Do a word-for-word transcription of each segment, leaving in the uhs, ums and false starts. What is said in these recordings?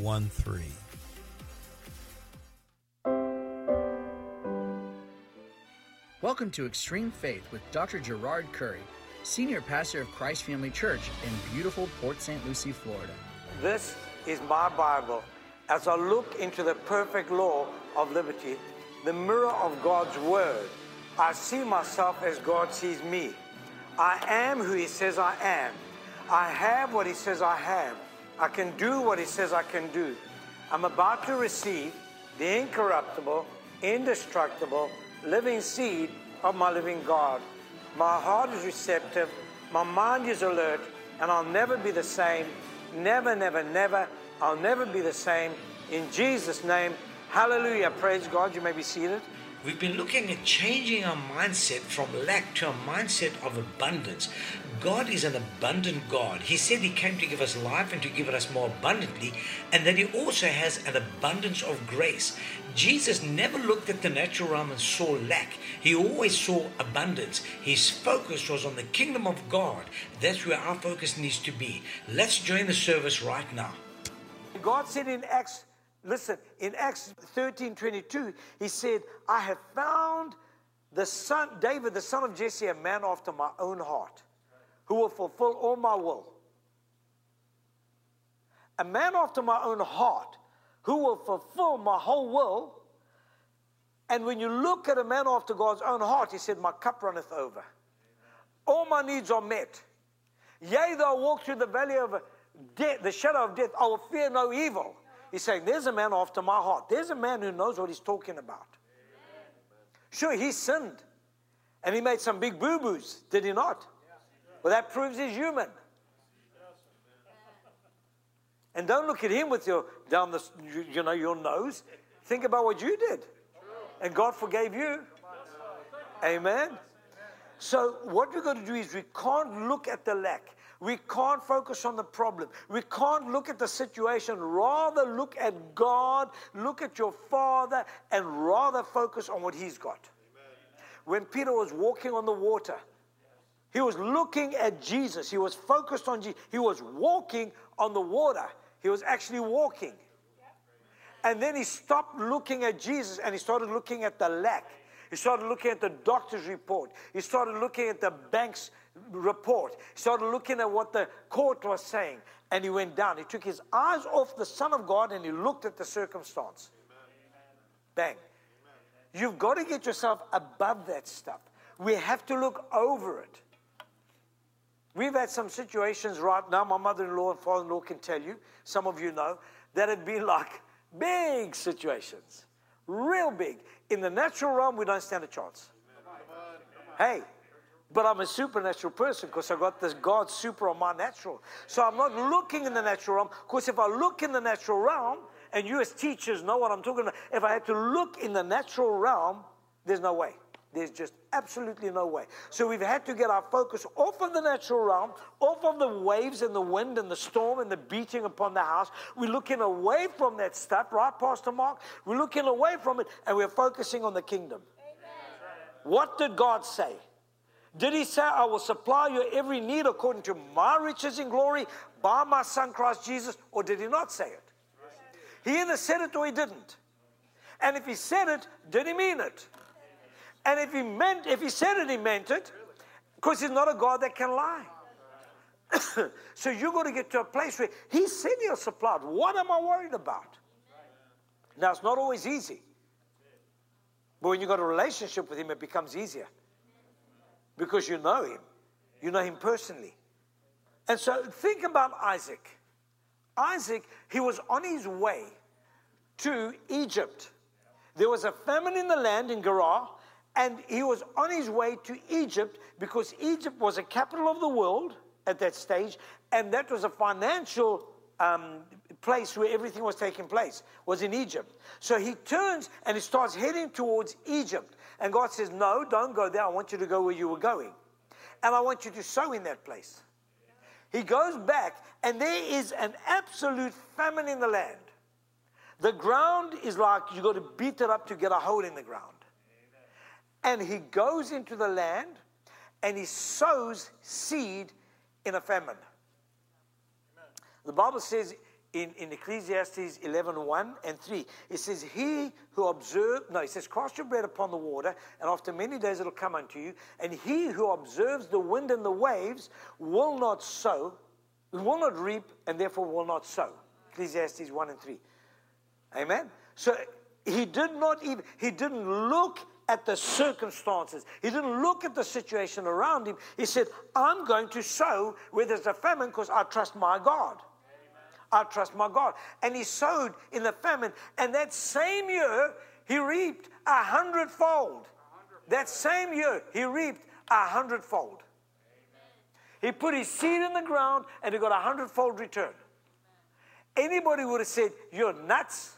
one three. Welcome to Extreme Faith with Doctor Gerard Curry, Senior Pastor of Christ Family Church in beautiful Port Saint Lucie, Florida. This is my Bible. As I look into the perfect law of liberty, the mirror of God's Word, I see myself as God sees me. I am who He says I am. I have what He says I have. I can do what He says I can do. I'm about to receive the incorruptible, indestructible, living seed of my living God. My heart is receptive, my mind is alert, and I'll never be the same. Never, never, never. I'll never be the same. In Jesus' name, hallelujah. Praise God. You may be seated. We've been looking at changing our mindset from lack to a mindset of abundance. God is an abundant God. He said He came to give us life and to give it us more abundantly, and that He also has an abundance of grace. Jesus never looked at the natural realm and saw lack. He always saw abundance. His focus was on the kingdom of God. That's where our focus needs to be. Let's join the service right now. God said in Acts, listen, in Acts thirteen twenty-two, He said, I have found the son, David, the son of Jesse, a man after my own heart, who will fulfill all my will. A man after my own heart, who will fulfill my whole will. And when you look at a man after God's own heart, He said, my cup runneth over. All my needs are met. Yea, though I walk through the valley of death, the shadow of death, I will fear no evil. He's saying, there's a man after my heart. There's a man who knows what he's talking about. Sure, he sinned. And he made some big boo-boos, did he not? Well, that proves he's human. And don't look at him with your, down the, you know, your nose. Think about what you did. And God forgave you. Amen. So what we've got to do is we can't look at the lack. We can't focus on the problem. We can't look at the situation. Rather look at God, look at your Father, and rather focus on what He's got. When Peter was walking on the water, he was looking at Jesus. He was focused on Jesus. He was walking on the water. He was actually walking. And then he stopped looking at Jesus and he started looking at the lack. He started looking at the doctor's report. He started looking at the bank's report. He started looking at what the court was saying. And he went down. He took his eyes off the Son of God and he looked at the circumstance. Bang. You've got to get yourself above that stuff. We have to look over it. We've had some situations right now, my mother-in-law and father-in-law can tell you, some of you know, that have been like big situations. Real big. In the natural realm, we don't stand a chance. Hey, but I'm a supernatural person because I got this God super on my natural. So I'm not looking in the natural realm, because if I look in the natural realm, and you as teachers know what I'm talking about, if I had to look in the natural realm, there's no way. There's just absolutely no way. So we've had to get our focus off of the natural realm, off of the waves and the wind and the storm and the beating upon the house. We're looking away from that stuff, right, Pastor Mark? We're looking away from it, and we're focusing on the kingdom. Amen. What did God say? Did He say, I will supply your every need according to my riches in glory by my Son Christ Jesus? Or did He not say it? He either said it or He didn't. And if He said it, did He mean it? And if he meant, if he said it, he meant it, because He's not a God that can lie. So you've got to get to a place where He said He'll supply it. What am I worried about? Now, it's not always easy. But when you've got a relationship with Him, it becomes easier. Because you know Him. You know Him personally. And so think about Isaac. Isaac, he was on his way to Egypt. There was a famine in the land in Gerar. And he was on his way to Egypt because Egypt was a capital of the world at that stage, and that was a financial um, place where everything was taking place, was in Egypt. So he turns and he starts heading towards Egypt. And God says, no, don't go there. I want you to go where you were going. And I want you to sow in that place. He goes back, and there is an absolute famine in the land. The ground is like you got to beat it up to get a hole in the ground. And he goes into the land and he sows seed in a famine. Amen. The Bible says in, in Ecclesiastes eleven, one and three. It says, he who observes, no, it says, cast your bread upon the water, and after many days it'll come unto you. And he who observes the wind and the waves will not sow, will not reap, and therefore will not sow. Ecclesiastes one and three. Amen? So he did not even, he didn't look at the circumstances. He didn't look at the situation around him. He said, I'm going to sow where there's a famine because I trust my God. I trust my God. And he sowed in the famine. And that same year, he reaped a hundredfold. That same year, he reaped a hundredfold. He put his seed in the ground and he got a hundredfold return. Anybody would have said, you're nuts.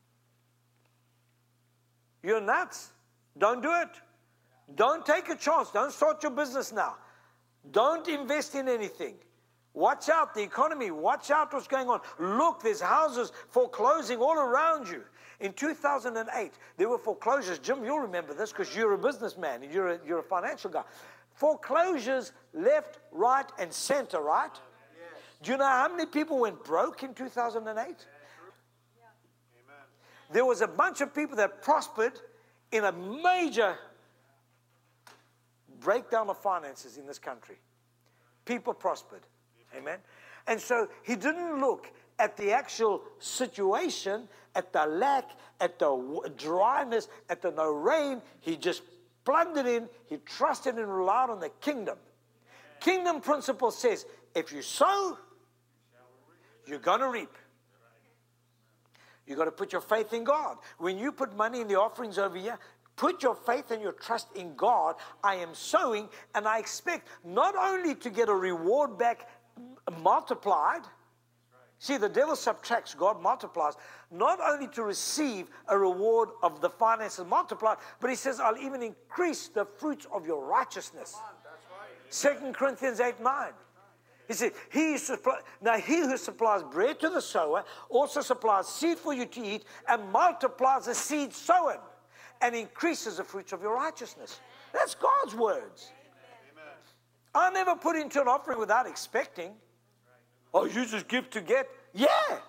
You're nuts. Don't do it. Don't take a chance. Don't start your business now. Don't invest in anything. Watch out the economy. Watch out what's going on. Look, there's houses foreclosing all around you. In two thousand eight, there were foreclosures. Jim, you'll remember this because you're a businessman and you're a, you're a financial guy. Foreclosures left, right, and center, right? Yes. Do you know how many people went broke in two thousand eight? Yeah. There was a bunch of people that prospered in a major breakdown of finances in this country. People prospered. Amen. And so he didn't look at the actual situation, at the lack, at the dryness, at the no rain. He just plugged it in. He trusted and relied on the kingdom. Kingdom principle says, if you sow, you're going to reap. You've got to put your faith in God. When you put money in the offerings over here, put your faith and your trust in God. I am sowing, and I expect not only to get a reward back multiplied. See, the devil subtracts, God multiplies. Not only to receive a reward of the finances multiplied, but he says, I'll even increase the fruits of your righteousness. Second Corinthians eight, nine. He said, he supply, now he who supplies bread to the sower also supplies seed for you to eat and multiplies the seed sown and increases the fruits of your righteousness. That's God's words. Amen. I never put into an offering without expecting. Oh, you just give to get? Yeah.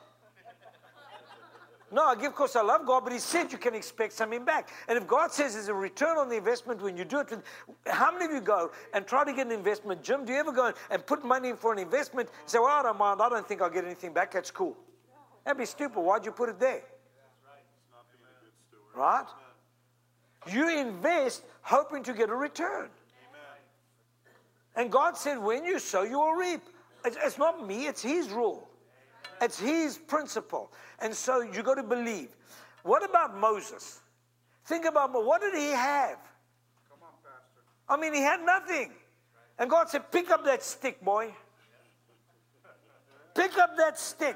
No, I give because I love God, but he said you can expect something back. And if God says there's a return on the investment when you do it, with, how many of you go and try to get an investment? Jim, do you ever go and put money in for an investment and say, well, I don't mind, I don't think I'll get anything back, that's cool. That'd be stupid. Why'd you put it there? Right? You invest hoping to get a return. And God said, when you sow, you will reap. It's, it's not me, it's his rule. It's his principle. And so you got to believe. What about Moses? Think about, what did he have? Come on, Pastor. I mean, he had nothing. And God said, pick up that stick, boy. Pick up that stick.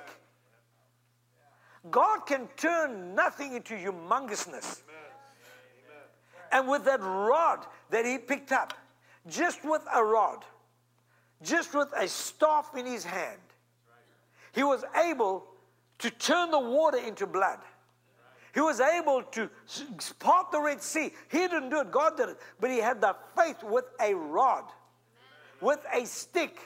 God can turn nothing into humongousness. And with that rod that he picked up, just with a rod, just with a staff in his hand, he was able to turn the water into blood. He was able to part the Red Sea. He didn't do it, God did it. But he had the faith with a rod, with a stick.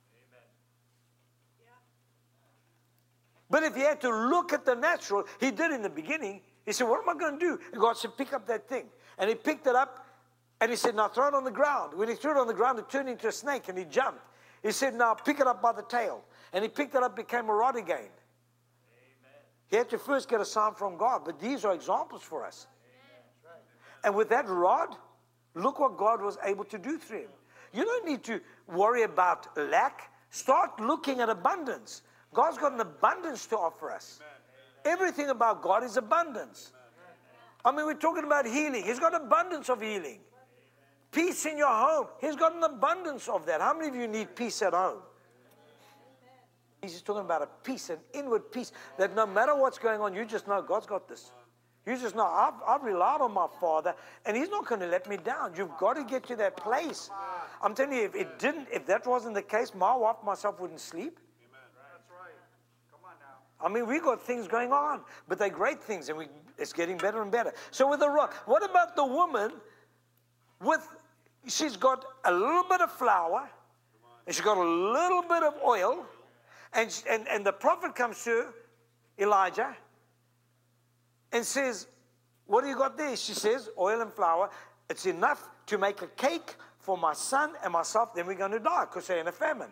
But if he had to look at the natural, he did in the beginning. He said, what am I going to do? And God said, pick up that thing. And he picked it up, and he said, now throw it on the ground. When he threw it on the ground, it turned into a snake, and he jumped. He said, now pick it up by the tail. And he picked it up, became a rod again. Amen. He had to first get a sign from God. But these are examples for us. Amen. And with that rod, look what God was able to do through him. You don't need to worry about lack. Start looking at abundance. God's got an abundance to offer us. Amen. Everything about God is abundance. Amen. I mean, we're talking about healing. He's got abundance of healing. Peace in your home. He's got an abundance of that. How many of you need peace at home? He's talking about a peace, an inward peace, that no matter what's going on, you just know God's got this. You just know, I've, I've relied on my Father, and he's not going to let me down. You've got to get to that place. I'm telling you, if it didn't, if that wasn't the case, my wife, myself wouldn't sleep. That's right. Come on now. I mean, we got things going on, but they're great things, and we, it's getting better and better. So with the rock, what about the woman with, she's got a little bit of flour, and she's got a little bit of oil, And, and, and the prophet comes to Elijah and says, what do you got there? She says, oil and flour. It's enough to make a cake for my son and myself. Then we're going to die because they're in a famine.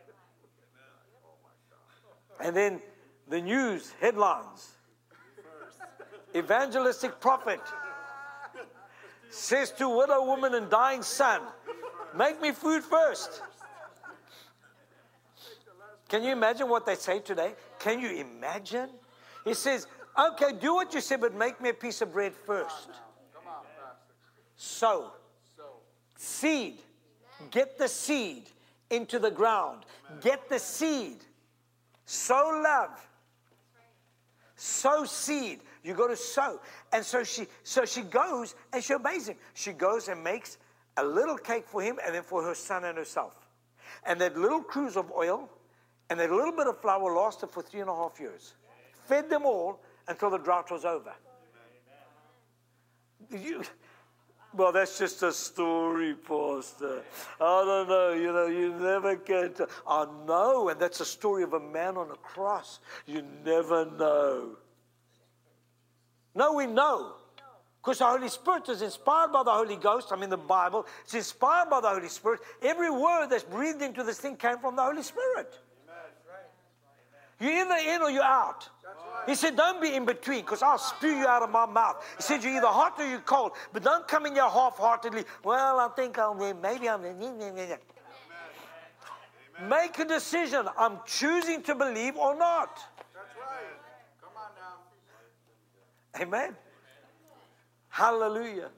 And then the news headlines. Evangelistic prophet says to widow woman and dying son, make me food first. Can you imagine what they say today? Can you imagine? He says, okay, do what you say, but make me a piece of bread first. Sow. Seed. Get the seed into the ground. Get the seed. Sow love. Sow seed. You got to sow. And so she so she goes and she obeys him. She goes and makes a little cake for him and then for her son and herself. And that little cruse of oil and that little bit of flour lasted for three and a half years. Fed them all until the drought was over. You, well, that's just a story, Pastor. I don't know, you know, you never get to, I know, and that's a story of a man on a cross. You never know. No, we know. Because the Holy Spirit is inspired by the Holy Ghost. I mean, the Bible, it's inspired by the Holy Spirit. Every word that's breathed into this thing came from the Holy Spirit. You're either in or you're out. He said, don't be in between, because I'll spew you out of my mouth. He said, you're either hot or you're cold, but don't come in here half-heartedly. Well, I think I'll, maybe I'm... Make a decision. I'm choosing to believe or not. That's right. Come on now. Amen. Hallelujah.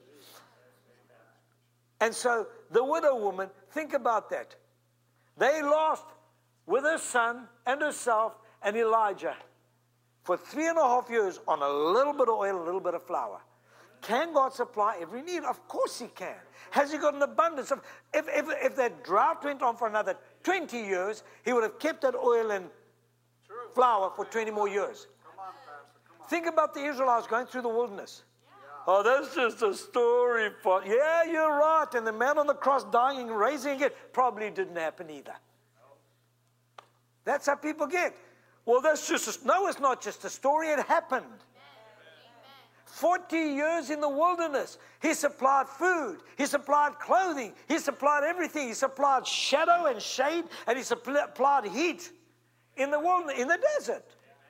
And so the widow woman, think about that. They lost with her son and herself and Elijah for three and a half years on a little bit of oil, a little bit of flour. Can God supply every need? Of course he can. Has he got an abundance of... If, if, if that drought went on for another twenty years, he would have kept that oil and True. flour for twenty more years. Come on, Pastor. Come on. Think about the Israelites going through the wilderness. Yeah. Oh, that's just a story. For, yeah, you're right. And the man on the cross dying and raising it probably didn't happen either. That's how people get. Well, that's just a, no, it's not just a story. It happened. forty years in the wilderness. He supplied food. He supplied clothing. He supplied everything. He supplied shadow and shade, and he supplied heat in the wilderness, in the desert.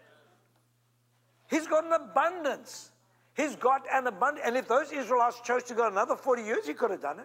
He's got an abundance. He's got an abundance. And if those Israelites chose to go another forty years, he could have done it.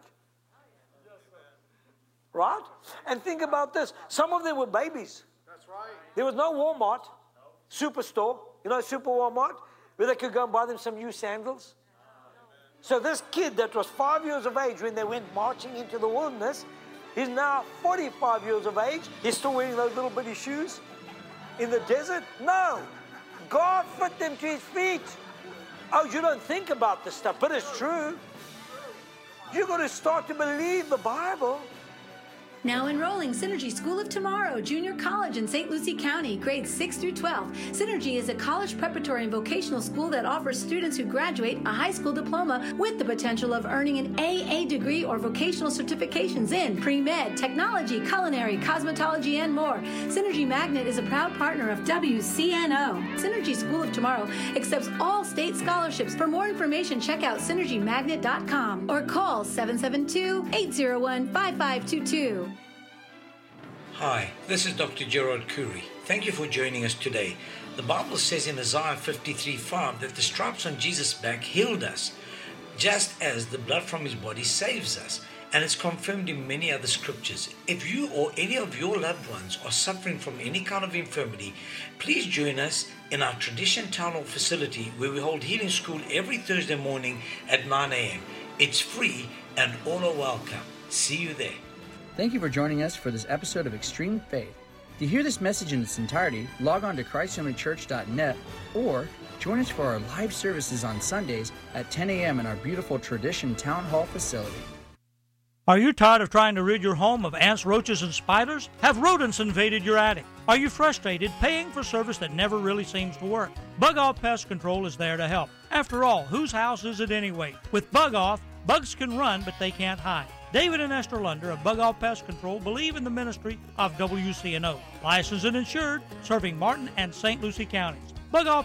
Right? And think about this. Some of them were babies. That's right. There was no Walmart, Superstore, you know, Super Walmart, where they could go and buy them some new sandals. So this kid that was five years of age when they went marching into the wilderness, he's now forty-five years of age. He's still wearing those little bitty shoes in the desert? No. God fit them to his feet. Oh, you don't think about this stuff, but it's true. You've got to start to believe the Bible. Now enrolling Synergy School of Tomorrow, Junior College in Saint Lucie County, grades six through twelve. Synergy is a college preparatory and vocational school that offers students who graduate a high school diploma with the potential of earning an A A degree or vocational certifications in pre-med, technology, culinary, cosmetology, and more. Synergy Magnet is a proud partner of W C N O. Synergy School of Tomorrow accepts all state scholarships. For more information, check out synergy magnet dot com or call seven seven two, eight zero one, five five two two. Hi, this is Doctor Gerard Curry. Thank you for joining us today. The Bible says in Isaiah fifty-three five that the stripes on Jesus' back healed us, just as the blood from his body saves us. And it's confirmed in many other scriptures. If you or any of your loved ones are suffering from any kind of infirmity, please join us in our Tradition Town Hall facility where we hold healing school every Thursday morning at nine a.m. It's free and all are welcome. See you there. Thank you for joining us for this episode of Extreme Faith. To hear this message in its entirety, log on to christ family church dot net or join us for our live services on Sundays at ten a.m. in our beautiful Tradition Town Hall facility. Are you tired of trying to rid your home of ants, roaches, and spiders? Have rodents invaded your attic? Are you frustrated paying for service that never really seems to work? Bug Off Pest Control is there to help. After all, whose house is it anyway? With Bug Off, bugs can run, but they can't hide. David and Esther Lunder of Bug Off Pest Control believe in the ministry of W C N O. Licensed and insured, serving Martin and Saint Lucie counties. Bug Off